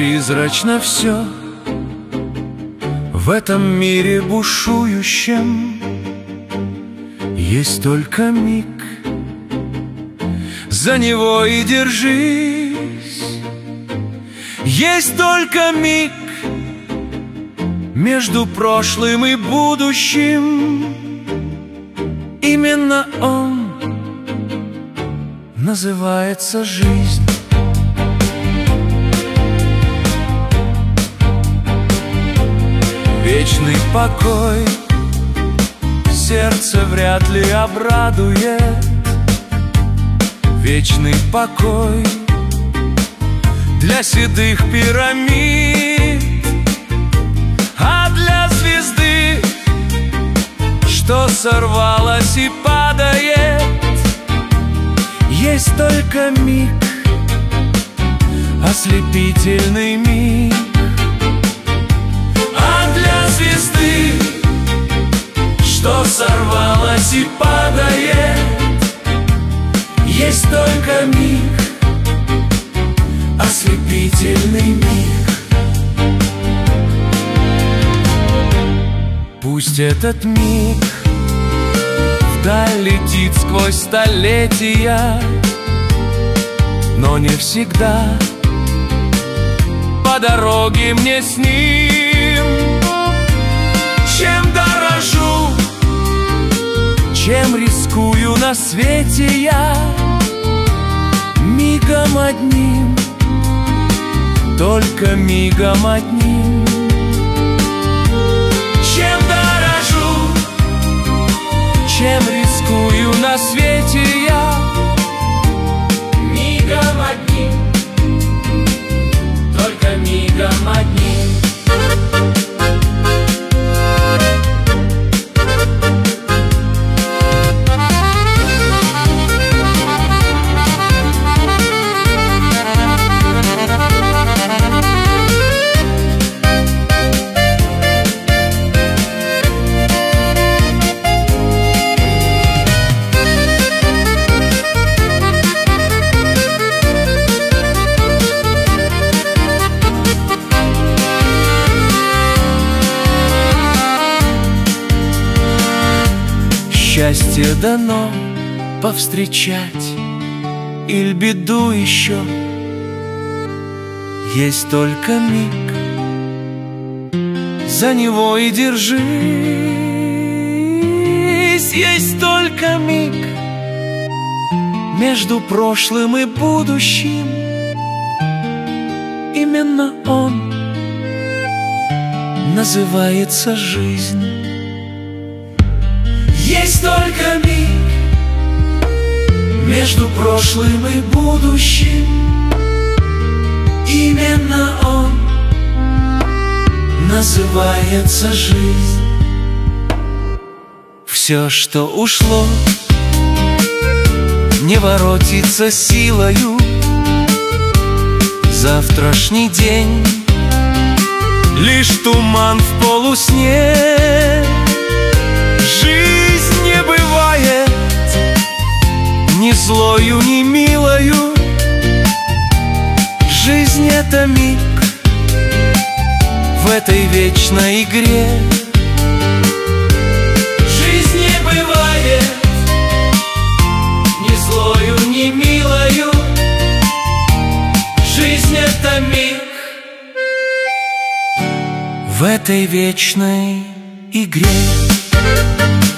призрачно все в этом мире бушующем. Есть только миг, за него и держись. Есть только миг между прошлым и будущим. Именно он называется жизнь. Вечный покой сердце вряд ли обрадует. Вечный покой для седых пирамид, а для звезды, что сорвалась и падает, есть только миг, ослепительный миг. А для звезды, что сорвалась и падает, есть только миг, ослепительный миг. Пусть этот миг вдаль летит сквозь столетия, но не всегда по дороге мне с ним. Чем дорожу, чем рискую на свете я, мигом одним, только мигом одним. Чем дорожу, чем рискую на свете я, мигом одним, только мигом одним. Счастье дано повстречать или беду еще. Есть только миг, за него и держись. Есть только миг между прошлым и будущим. Именно он называется жизнь. Есть только миг между прошлым и будущим. Именно он называется жизнь. Все, что ушло, не воротится силою. Завтрашний день лишь туман в полусне. Жизнь не бывает ни злою, ни милою. Жизнь — это миг в этой вечной игре. Жизнь не бывает ни злою, ни милою. Жизнь — это миг в этой вечной игре.